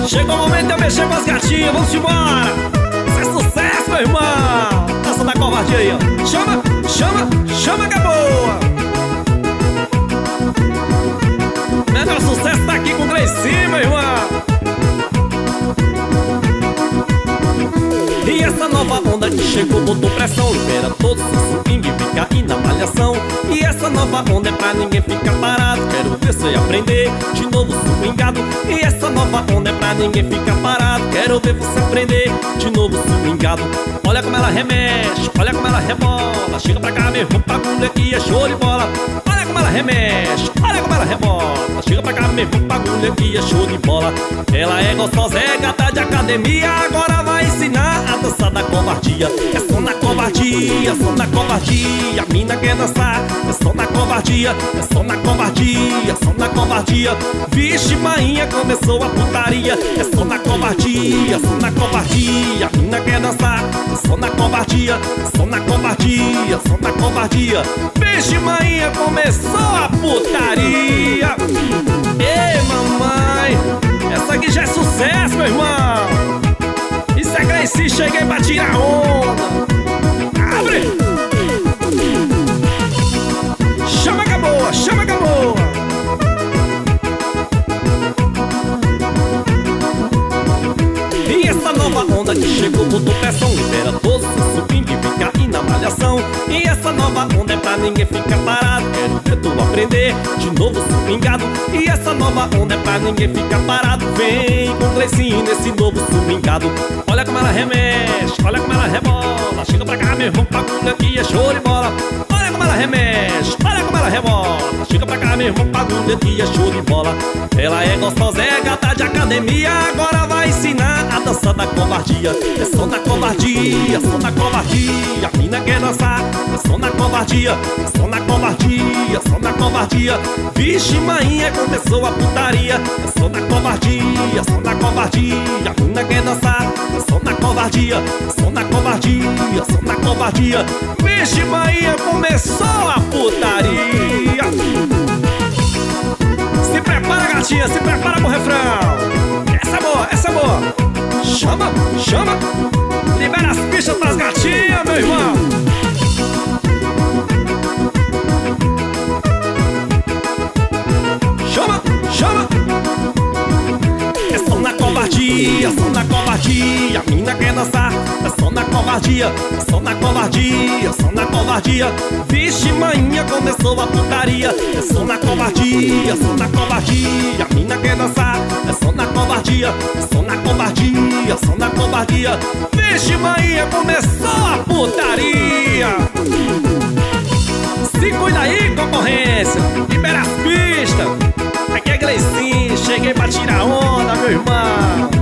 Chegou o momento de eu mexer com as gatinhas, vamos embora. Isso é sucesso, meu irmão. Dança da covardia aí, ó. Chama, chama, chama que é boa. Menor sucesso tá aqui com o Gleicinho, meu irmão. E essa nova onda que chegou botou pressão, libera todos os swing, fica aí na malhação. E essa nova onda é pra ninguém ficar parado, quero ver você aprender de novo swingado. E essa nova onda é pra ninguém ficar parado, quero ver você aprender de novo swingado. Olha como ela remexe, olha como ela rebola. Chega pra cá, meu irmão, bagulho aqui é show de bola. Olha como ela remexe, olha como ela rebola. Chega pra cá, meu irmão, bagulho aqui é show de bola. Ela é gostosa, é gata de academia, agora vai ensinar a dança da covardia. É só na covardia, só na covardia. A mina quer dançar, é só na covardia, é só na covardia, só na covardia. Vixe, mainha, começou a putaria. É só na covardia, só na covardia. A mina quer dançar, é só na covardia, só na covardia, só na covardia. Vixe, mainha, começou a putaria. Ei, mamãe, essa aqui já é sucesso, meu irmão. Isso é Gleicinho, cheguei pra tirar onda. Abre! Chama que é boa, chama que é boa. E essa nova onda que chegou botou pressão, libera todos os swing, fica aí na malhação. E essa nova onda é pra ninguém ficar parado, quero ver tu aprender de novo swingado. E essa nova onda é pra ninguém ficar parado, vem com o Gleicinho nesse novo swingado. Olha como ela remexe, olha como ela rebola. Chega pra cá, meu irmão, bagulho aqui é show de bola. Olha como ela remexe, olha como ela rebola. Chega pra cá, meu irmão, bagulho aqui é show de bola. Ela é gostosa, é gata de academia, agora vai ensinar a dança da covardia. É só na covardia, só na covardia. A mina quer dançar, é só na covardia, é só na covardia, só na covardia. Vixe, mainha, começou a putaria. É só na covardia, só na covardia. A mina quer dançar, é só na covardia, é só na covardia, só na covardia. Vixe, mainha, começou a putaria. Se prepara, gatinha, se prepara pro refrão. Essa é boa, essa é boa. Chama, chama. Libera as pistas pras gatinhas, meu irmão. Chama, chama. É só na covardia, só na covardia. A mina quer dançar, é só na covardia, é só na covardia, só na covardia. Vixe, mainha, começou a putaria. É só na covardia, só na covardia. A mina quer dançar, é só na covardia, é só na covardia, só na covardia. Vixe, mainha, começou a putaria. Se cuida aí, concorrência, libera as pistas. Aqui é Gleicinho, cheguei pra tirar onda, meu irmão.